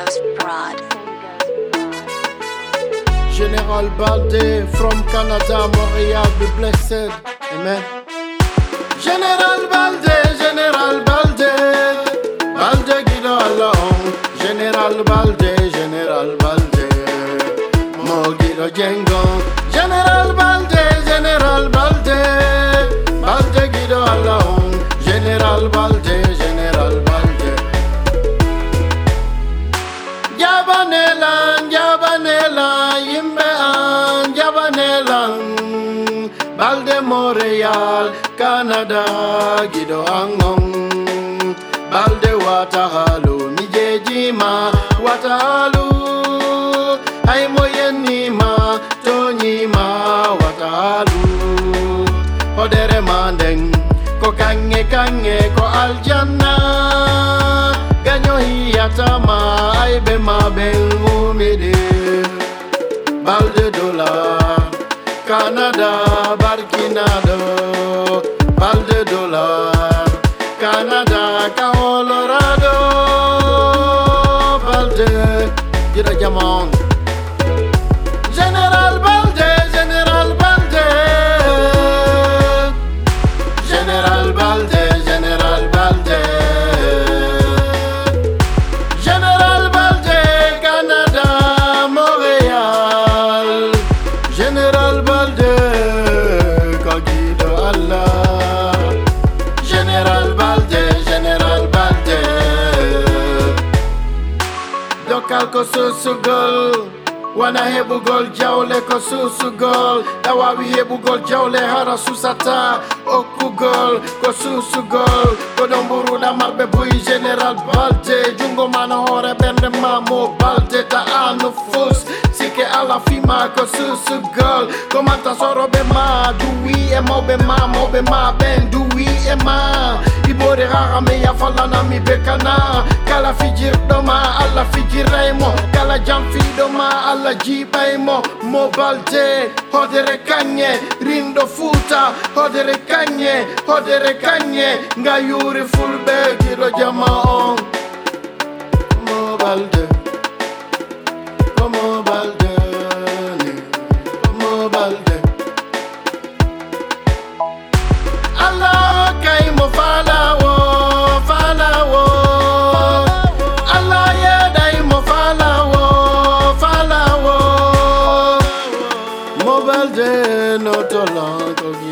Sango's Broad. General Balde from Canada, Montreal, be blessed. Amen. General Balde, General Balde, Balde Guido alone. General Balde, General Balde, Mo Guido Djengo. General Balde, General Balde, Balde Guido alone. General Balde, General Balde. Jabanelan, Jabanelan, Yimbe an, Jabanelan. Balde Montreal, Canada, Guido Angong. Balde Watahalu, Nijejima, Watahalu. Ay moyenima, Tonyima, Watahalu. Odere mandeng, ko kange ko aljanna. Ganyo hiyatama, ay be ma ben umide. Balde dollar, Canada, Barkinado. Balde dollar, Canada, Colorado. Balde, get a jamon. General Balde, General Balde. General Balde, General Balde. General Balde, Canada, Montreal. General Balde, Kagido Allah. General Balde, General Balde. Dokal ko susugol. Wana hebu gol jawle ko susu gol. Dawawi hebu gol jawle hara susata. Oku gol ko susu gol. Ko domburu da marbe buy General Balde. Jungo mana hore bende mamo Balde ta anu fus. Sike ala fima ko susu gol. Komanta soro be ma. Dui e mo be ma ben dui e ma. Ibore rara me ya falana mi bekana. Kala fijir doma alla fijiremo. Kala jamfi doma alla jibaimo. Mo Balde hodere kanye rindo futa. Hodere kanye ngayuri fulbe kilo jamaon. Mo Balde, Mo Balde, Mo Balde. Allah kay mo falawo. Allah ye day mo falawo. Mo Balde no to long